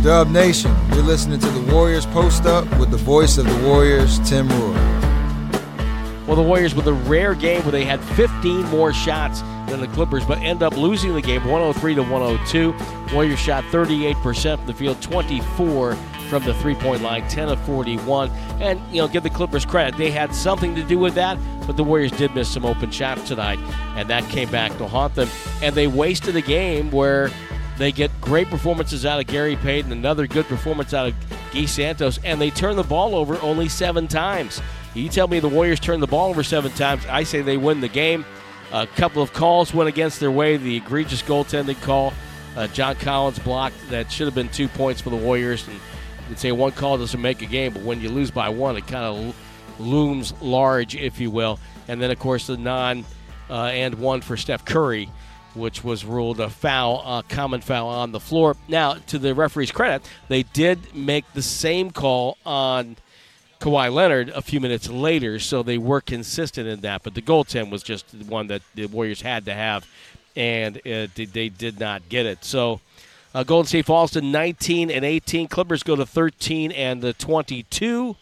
Dub Nation, you're listening to the Warriors Post Up with the voice of the Warriors, Tim Roy. Well, the Warriors with a rare game where they had 15 more shots than the Clippers, but end up losing the game 103-102. Warriors shot 38% from the field, 24 from the three-point line, 10 of 41. And, give the Clippers credit. They had something to do with that, but the Warriors did miss some open shots tonight, and that came back to haunt them. And they wasted a game where they get great performances out of Gary Payton, another good performance out of Guy Santos, and they turn the ball over only 7 times. You tell me the Warriors turn the ball over 7 times, I say they win the game. A couple of calls went against their way. The egregious goaltending call, John Collins blocked, that should have been 2 points for the Warriors. And you'd say one call doesn't make a game, but when you lose by 1, it kind of looms large, if you will. And then, of course, the and one for Steph Curry, which was ruled a foul, a common foul on the floor. Now, to the referee's credit, they did make the same call on Kawhi Leonard a few minutes later, so they were consistent in that. But the goaltend was just the one that the Warriors had to have, and they did not get it. So Golden State falls to 19-18. Clippers go to 13-22.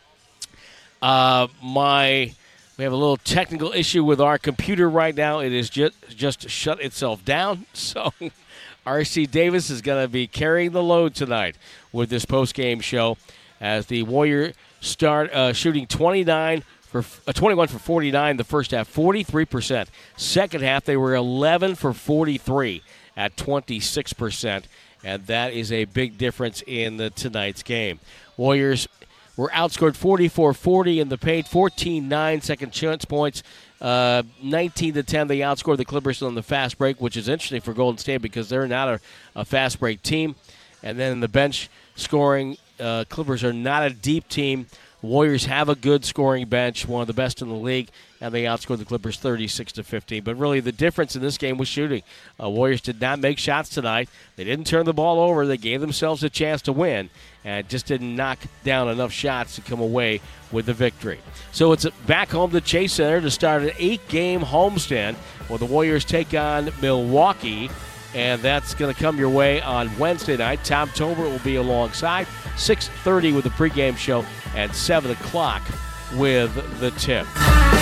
We have a little technical issue with our computer right now. It is just shut itself down. So R.C. Davis is going to be carrying the load tonight with this post-game show as the Warriors start shooting 21 for 49 the first half, 43%. Second half, they were 11 for 43 at 26%, and that is a big difference in tonight's game. Warriors were outscored 44-40 in the paint, 14-9 second chance points, 19-10. They outscored the Clippers on the fast break, which is interesting for Golden State because they're not a fast break team. And then in the bench scoring, Clippers are not a deep team. Warriors have a good scoring bench, one of the best in the league, and they outscored the Clippers 36-15. But really, the difference in this game was shooting. Warriors did not make shots tonight. They didn't turn the ball over. They gave themselves a chance to win, and just didn't knock down enough shots to come away with the victory. So it's back home to Chase Center to start an 8-game homestand where the Warriors take on Milwaukee. And that's going to come your way on Wednesday night. Tom Tolbert will be alongside. 6:30 with the pregame show and 7 o'clock with the tip.